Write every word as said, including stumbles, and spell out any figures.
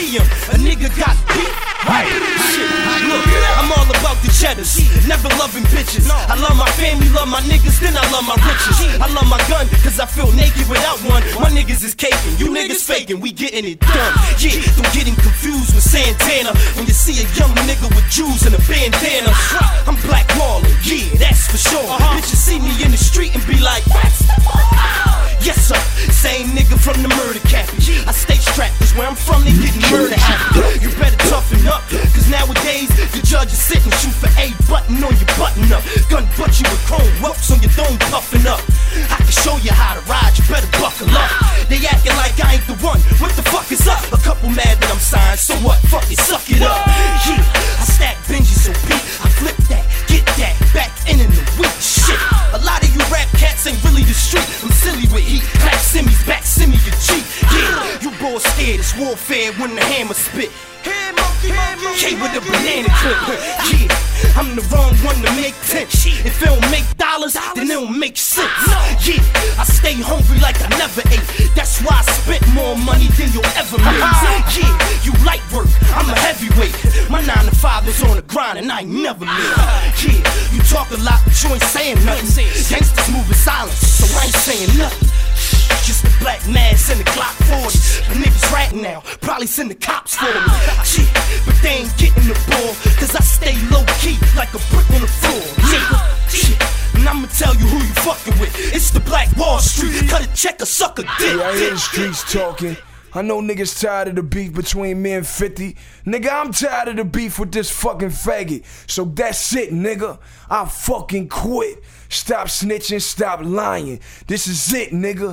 see him, a nigga got beat. Right. Shit, look, I'm all about the cheddars, never loving bitches. I love my family, love my niggas, then I love my riches. I love my gun, cause I feel naked without one. My niggas is caking, you niggas faking, we getting it done. Yeah, don't get him confused with Santana. When you see a young nigga with jewels and a bandana, I'm Black Marlin, yeah, that's for sure. Bitches see me in the street and be like, yes sir, same nigga from the murder cappy. I stay strapped, cause where I'm from they getting murder happy. You better toughen up, cause nowadays the judge is sitting, shoot for A button on your button up. Gun butt you with chrome ropes on your dome puffing up. I can show you how to ride, you better buckle up. They acting like I ain't the one, what the fuck is up? A couple mad that I'm signed, so what, fuck it, suck it up. Yeah, I stack Benji so beat, I flip that, get that, back in in the week. Shit, a lot of you rap cats ain't really the street. I'm silly with heat, clap simmies, back simmy your cheek. Yeah, you boys scared, it's warfare when the hammer spit. K with the banana clip. Yeah, I'm the wrong one to make sense. If it don't make dollars, then it don't make sense. Yeah, I stay hungry like I never ate. That's why I spent more money than you'll ever make. Yeah, you light work, I'm a heavyweight. My nine to five is on the grind and I ain't never late. Yeah, you talk a lot but you ain't saying nothing. Gangsters move in silence, so I ain't saying nothing. Just a black mask and a Glock forty. But niggas ratting now, probably send the cops for me. Shit, but they ain't getting the ball, cause I stay low key like a brick on the floor. Yeah, shit, and I'ma tell you who you fucking with. It's the Black Wall Street, cut a check or suck a dick. Yeah, I hear the streets talking. I know niggas tired of the beef between me and fifty. Nigga, I'm tired of the beef with this fucking faggot. So that's it, nigga. I fucking quit. Stop snitching, stop lying. This is it, nigga.